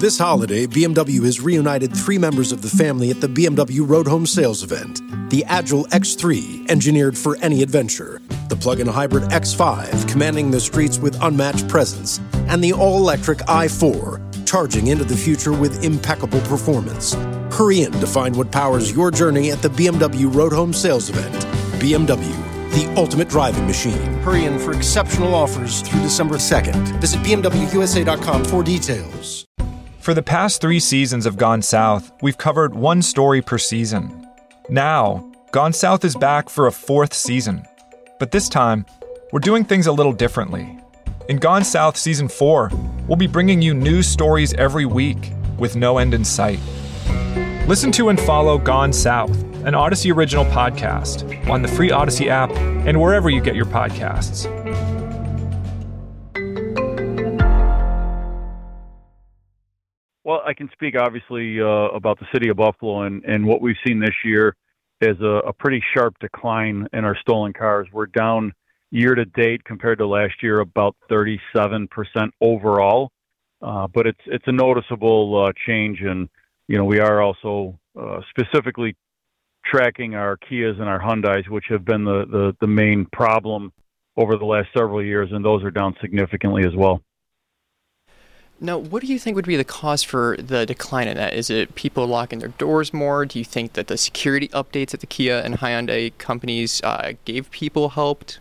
This holiday, BMW has reunited 3 members of the family at the BMW Road Home Sales event. The Agile X3, engineered for any adventure. The plug-in hybrid X5, commanding the streets with unmatched presence. And the all-electric i4, charging into the future with impeccable performance. Hurry in to find what powers your journey at the BMW Road Home Sales event. BMW, the ultimate driving machine. Hurry in for exceptional offers through December 2nd. Visit BMWUSA.com for details. For the past 3 seasons of Gone South, we've covered 1 story per season. Now, Gone South is back for a 4th season. But this time, we're doing things a little differently. In Gone South Season 4, we'll be bringing you news stories every week with no end in sight. Listen to and follow Gone South, an Odyssey original podcast, on the free Odyssey app and wherever you get your podcasts. Well, I can speak obviously about the city of Buffalo and what we've seen this year is a pretty sharp decline in our stolen cars. We're down year to date compared to last year about 37% overall, but it's a noticeable change, and we are also specifically tracking our Kias and our Hyundais, which have been the main problem over the last several years, and those are down significantly as well. Now, what do you think would be the cause for the decline in that? Is it people locking their doors more? Do you think that the security updates that the Kia and Hyundai companies gave people helped?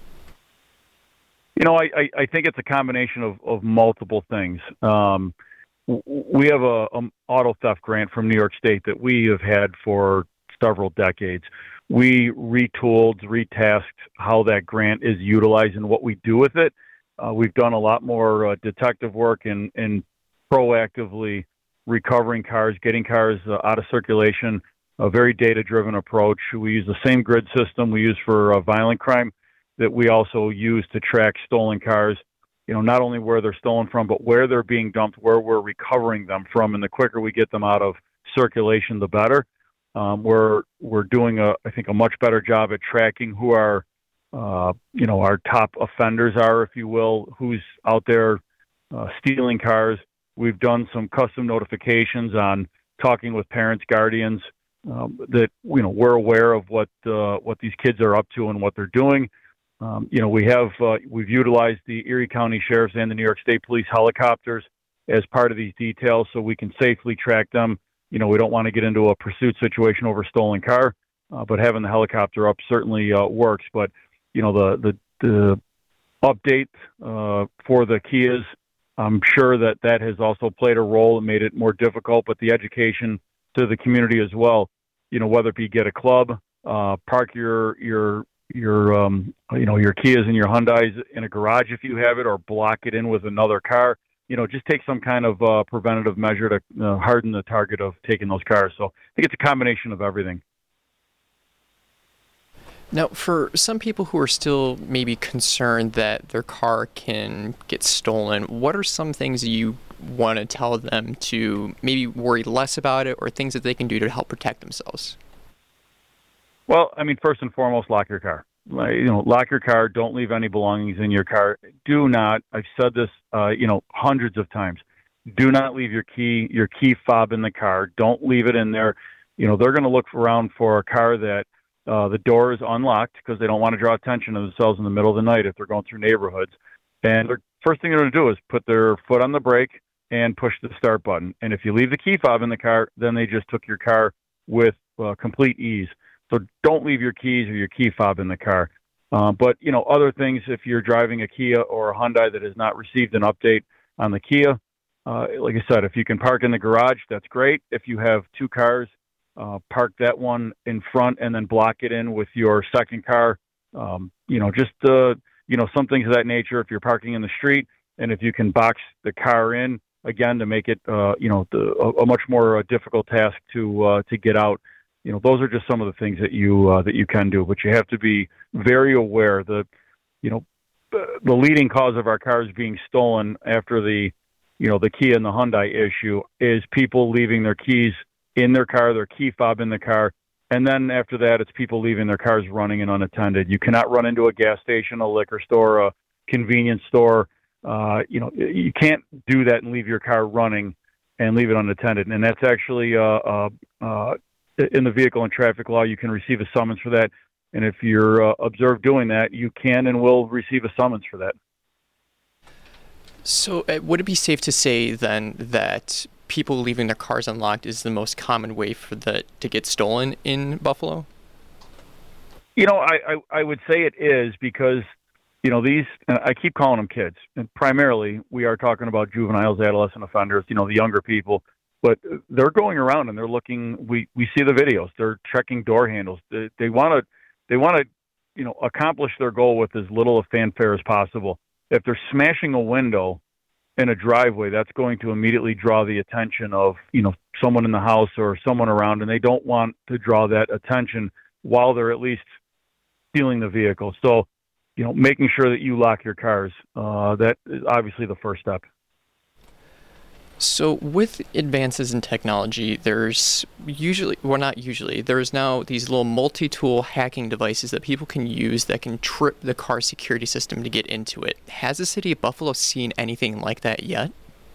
I think it's a combination of multiple things. We have a auto theft grant from New York State that we have had for several decades. We retooled, retasked how that grant is utilized and what we do with it. We've done a lot more detective work and proactively recovering cars, getting cars out of circulation, a very data-driven approach. We use the same grid system we use for violent crime that we also use to track stolen cars, not only where they're stolen from, but where they're being dumped, where we're recovering them from. And the quicker we get them out of circulation, the better. We're doing I think a much better job at tracking who our top offenders are, if you will, who's out there stealing cars. We've done some custom notifications on talking with parents, guardians, that we're aware of what these kids are up to and what they're doing. We've utilized the Erie County Sheriff's and the New York State Police helicopters as part of these details, so we can safely track them. We don't want to get into a pursuit situation over a stolen car, but having the helicopter up certainly works. But the update for the Kias, I'm sure that has also played a role and made it more difficult. But the education to the community as well, whether it be get a club, park your Kias and your Hyundais in a garage if you have it, or block it in with another car. Just take some kind of preventative measure to harden the target of taking those cars. So I think it's a combination of everything. Now, for some people who are still maybe concerned that their car can get stolen, what are some things you want to tell them to maybe worry less about it, or things that they can do to help protect themselves? Well, first and foremost, lock your car. Lock your car. Don't leave any belongings in your car. Do not, I've said this, hundreds of times, do not leave your key fob in the car. Don't leave it in there. They're going to look around for a car that the door is unlocked because they don't want to draw attention to themselves in the middle of the night if they're going through neighborhoods. And the first thing they're going to do is put their foot on the brake and push the start button. And if you leave the key fob in the car, then they just took your car with complete ease. So don't leave your keys or your key fob in the car. But other things, if you're driving a Kia or a Hyundai that has not received an update on the Kia, like I said, if you can park in the garage, that's great. If you have 2 cars, park that one in front and then block it in with your second car. Some things of that nature. If you're parking in the street, and if you can box the car in again to make it, a much more difficult task to get out. Those are just some of the things that you can do, but you have to be very aware that, the leading cause of our cars being stolen after the Kia and the Hyundai issue is people leaving their keys in their car, their key fob in the car. And then after that, it's people leaving their cars running and unattended. You cannot run into a gas station, a liquor store, a convenience store. You can't do that and leave your car running and leave it unattended. And that's actually in the vehicle and traffic law. You can receive a summons for that. And if you're observed doing that, you can and will receive a summons for that. So would it be safe to say then that people leaving their cars unlocked is the most common way to get stolen in Buffalo? I would say it is because, these, I keep calling them kids, and primarily we are talking about juveniles, adolescent offenders, the younger people, but they're going around and they're looking, we see the videos, they're checking door handles. They want to, accomplish their goal with as little of fanfare as possible. If they're smashing a window in a driveway, that's going to immediately draw the attention of, someone in the house or someone around, and they don't want to draw that attention while they're at least stealing the vehicle. So, making sure that you lock your cars, that is obviously the first step. So with advances in technology, there's now these little multi-tool hacking devices that people can use that can trip the car security system to get into it. Has the city of Buffalo seen anything like that yet?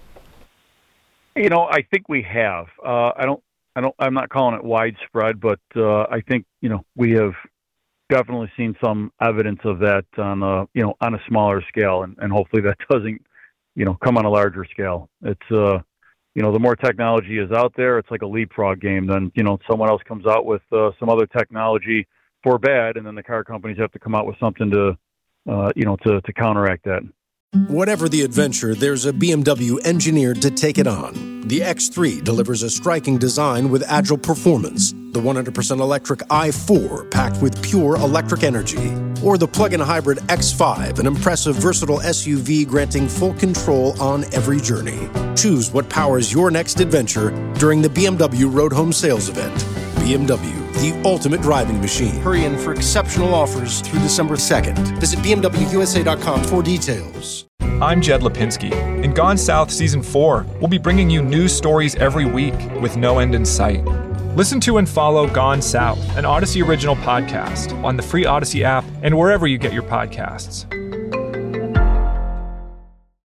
I think we have. I'm not calling it widespread, but I think, we have definitely seen some evidence of that on a smaller scale, and hopefully that doesn't, come on a larger scale. It's, the more technology is out there, it's like a leapfrog game. Then, someone else comes out with some other technology for bad, and then the car companies have to come out with something to counteract that. Whatever the adventure, there's a BMW engineered to take it on. The X3 delivers a striking design with agile performance. The 100% electric i4 packed with pure electric energy. Or the plug-in hybrid X5, an impressive versatile SUV granting full control on every journey. Choose what powers your next adventure during the BMW Road Home Sales Event. BMW, the ultimate driving machine. Hurry in for exceptional offers through December 2nd. Visit BMWUSA.com for details. I'm Jed Lipinski. In Gone South Season 4, we'll be bringing you news stories every week with no end in sight. Listen to and follow Gone South, an Odyssey original podcast, on the free Odyssey app and wherever you get your podcasts.